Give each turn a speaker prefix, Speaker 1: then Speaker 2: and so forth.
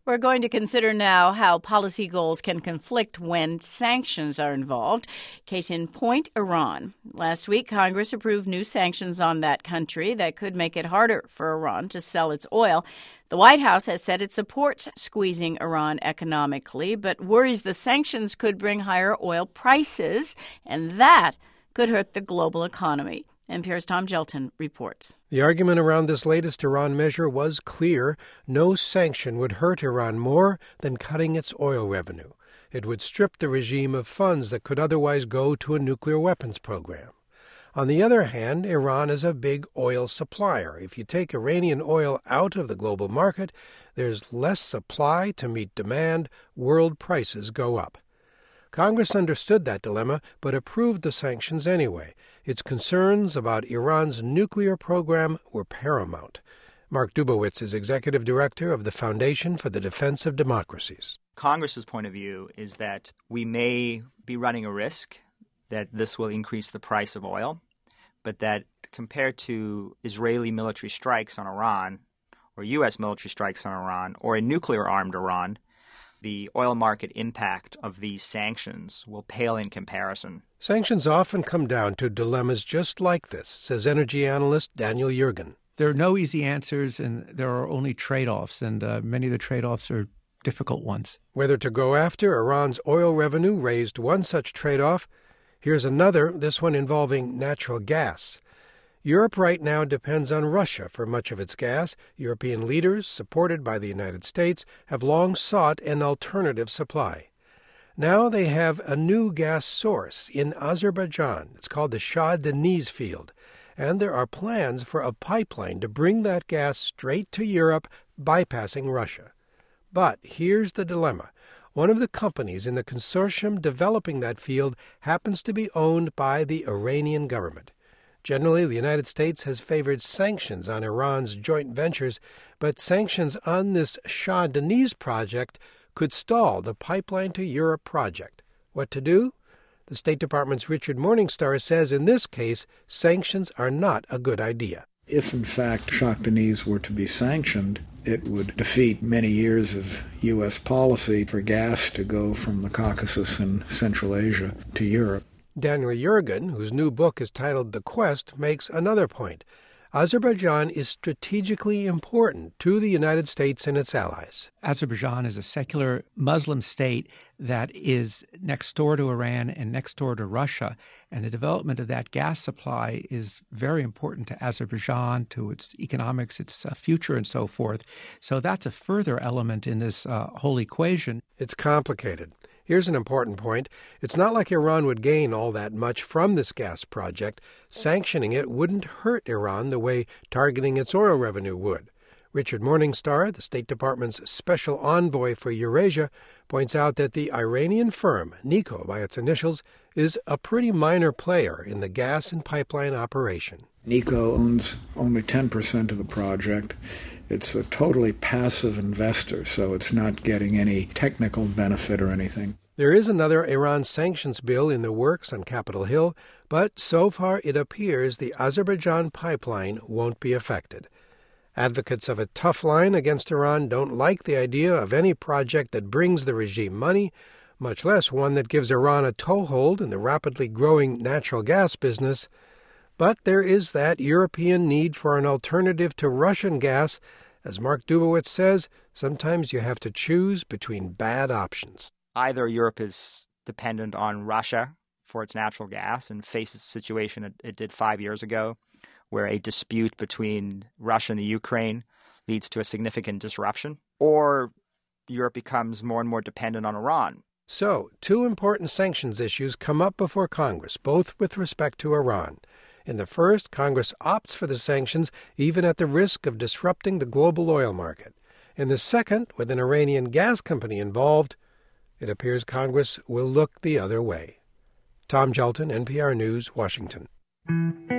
Speaker 1: We're going to consider now how policy goals can conflict when sanctions are involved. Case in point, Iran. Last week, Congress approved new sanctions on that country that could make it harder for Iran to sell its oil. The White House has said it supports squeezing Iran economically, but worries the sanctions could bring higher oil prices, and that could hurt the global economy. NPR's Tom Gelton reports.
Speaker 2: The argument around this latest Iran measure was clear. No sanction would hurt Iran more than cutting its oil revenue. It would strip the regime of funds that could otherwise go to a nuclear weapons program. On the other hand, Iran is a big oil supplier. If you take Iranian oil out of the global market, there's less supply to meet demand. World prices go up. Congress understood that dilemma, but approved the sanctions anyway. Its concerns about Iran's nuclear program were paramount. Mark Dubowitz is executive director of the Foundation for the Defense of Democracies.
Speaker 3: Congress's point of view is that we may be running a risk that this will increase the price of oil, but that compared to Israeli military strikes on Iran, or U.S. military strikes on Iran, or a nuclear-armed Iran, the oil market impact of these sanctions will pale in comparison.
Speaker 2: Sanctions often come down to dilemmas just like this, says energy analyst Daniel Yergin.
Speaker 4: There are no easy answers, and there are only trade-offs, and many of the trade-offs are difficult ones.
Speaker 2: Whether to go after Iran's oil revenue raised one such trade-off. Here's another, this one involving natural gas. Europe right now depends on Russia for much of its gas. European leaders, supported by the United States, have long sought an alternative supply. Now they have a new gas source in Azerbaijan. It's called the Shah Deniz field, and there are plans for a pipeline to bring that gas straight to Europe, bypassing Russia. But here's the dilemma. One of the companies in the consortium developing that field happens to be owned by the Iranian government. Generally, the United States has favored sanctions on Iran's joint ventures, but sanctions on this Shah Deniz project could stall the pipeline to Europe project. What to do? The State Department's Richard Morningstar says in this case, sanctions are not a good idea.
Speaker 5: If, in fact, Shah Deniz were to be sanctioned, it would defeat many years of U.S. policy for gas to go from the Caucasus and Central Asia to Europe.
Speaker 2: Daniel Yergin, whose new book is titled The Quest, makes another point. Azerbaijan is strategically important to the United States and its allies.
Speaker 4: Azerbaijan is a secular Muslim state that is next door to Iran and next door to Russia, and the development of that gas supply is very important to Azerbaijan, to its economics, its future, and so forth. So that's a further element in this whole equation.
Speaker 2: It's complicated. Here's an important point. It's not like Iran would gain all that much from this gas project. Sanctioning it wouldn't hurt Iran the way targeting its oil revenue would. Richard Morningstar, the State Department's special envoy for Eurasia, points out that the Iranian firm, Nikko by its initials, is a pretty minor player in the gas and pipeline operation.
Speaker 5: Nikko owns only 10% of the project. It's a totally passive investor, so it's not getting any technical benefit or anything.
Speaker 2: There is another Iran sanctions bill in the works on Capitol Hill, but so far it appears the Azerbaijan pipeline won't be affected. Advocates of a tough line against Iran don't like the idea of any project that brings the regime money, much less one that gives Iran a toehold in the rapidly growing natural gas business. But there is that European need for an alternative to Russian gas. As Mark Dubowitz says, sometimes you have to choose between bad options.
Speaker 3: Either Europe is dependent on Russia for its natural gas and faces a situation it did 5 years ago, where a dispute between Russia and the Ukraine leads to a significant disruption, or Europe becomes more and more dependent on Iran.
Speaker 2: So, two important sanctions issues come up before Congress, both with respect to Iran. In the first, Congress opts for the sanctions even at the risk of disrupting the global oil market. In the second, with an Iranian gas company involved, it appears Congress will look the other way. Tom Gelton, NPR News, Washington.